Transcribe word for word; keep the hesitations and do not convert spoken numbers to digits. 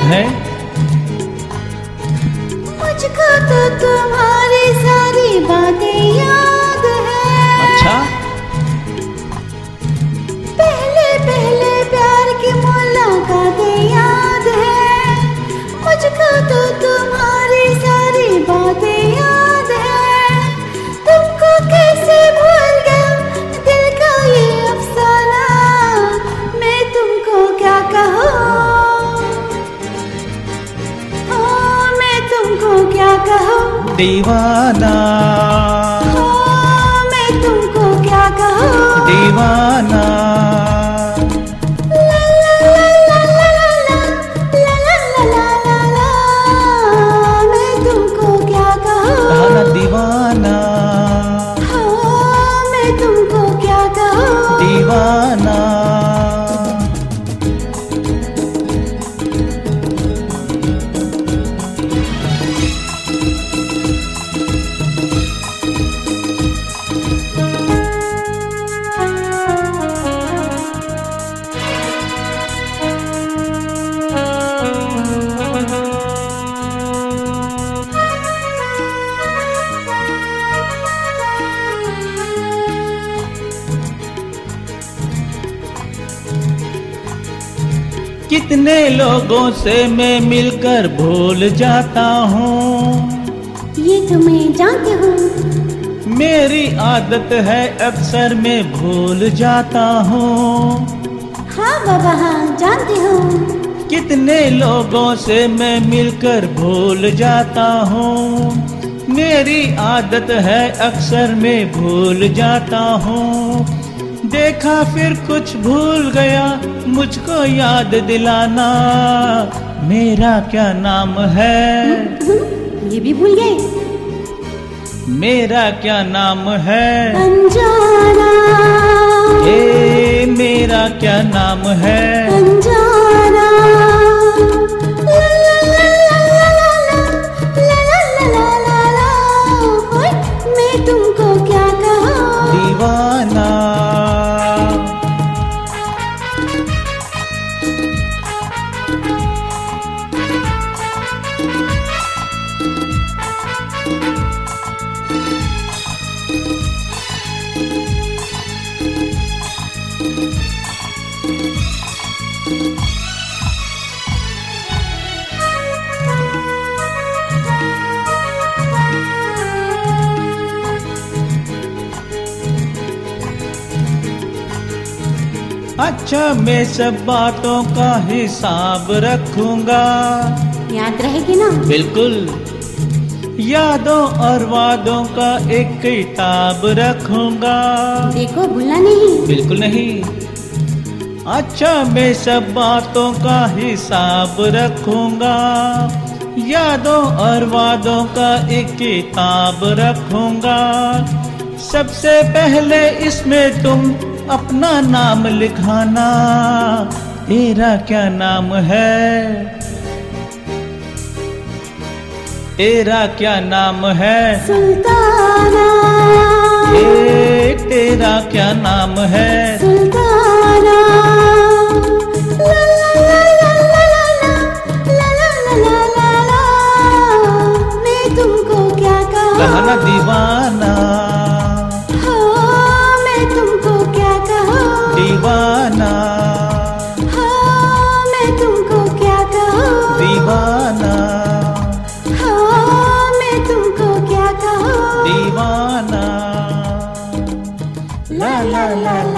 है? मुझको तो तुम्हारी सारी बातें याद है। अच्छा, पहले पहले प्यार की मुलाकातें याद है। मुझको तो तुम्हारी सारी बातें याद है। तुमको कैसे भूल गया दिल का ये अफसाना, मैं तुमको क्या कहूँ, ओ मैं तुमको क्या कहूँ दीवाना, ओ मैं तुमको क्या कहूँ दीवाना। कहा ना दीवाना, हाँ, मैं तुमको क्या कहूँ दीवाना। कितने लोगों से मैं मिलकर भूल जाता हूँ, ये तो मैं जानती हूँ। मेरी आदत है अक्सर मैं भूल जाता हूँ। हाँ बाबा हाँ जानती हूँ। कितने लोगों से मैं मिलकर भूल जाता हूँ, मेरी आदत है अक्सर मैं भूल जाता हूँ। देखा फिर कुछ भूल गया, मुझको याद दिलाना, मेरा क्या नाम है? ये भी भूल गए? मेरा क्या नाम है? अनजाना। ए मेरा क्या नाम है? अनजाना। मैं तुमको क्या कहूँ दीवाना। अच्छा मैं सब बातों का हिसाब रखूंगा, याद रहेगी ना? बिल्कुल। यादों और वादों का एक किताब रखूंगा, देखो भूलना नहीं। बिल्कुल नहीं। अच्छा मैं सब बातों का हिसाब रखूंगा, यादों और वादों का एक किताब रखूंगा। सबसे पहले इसमें तुम अपना नाम लिखाना, तेरा क्या नाम है? तेरा क्या नाम है? सुल्ताना। ए तेरा क्या नाम है? सुल्ताना। ला ला ला ला ला ला ला ला ला ला, मैं तुमको क्या कहूँ? कहा ना दीवाना। हाँ मैं तुमको क्या कहूँ दीवाना। हाँ मैं तुमको क्या कहूँ दीवाना। हाँ मैं तुमको क्या कहूँ दीवाना। ला ला ला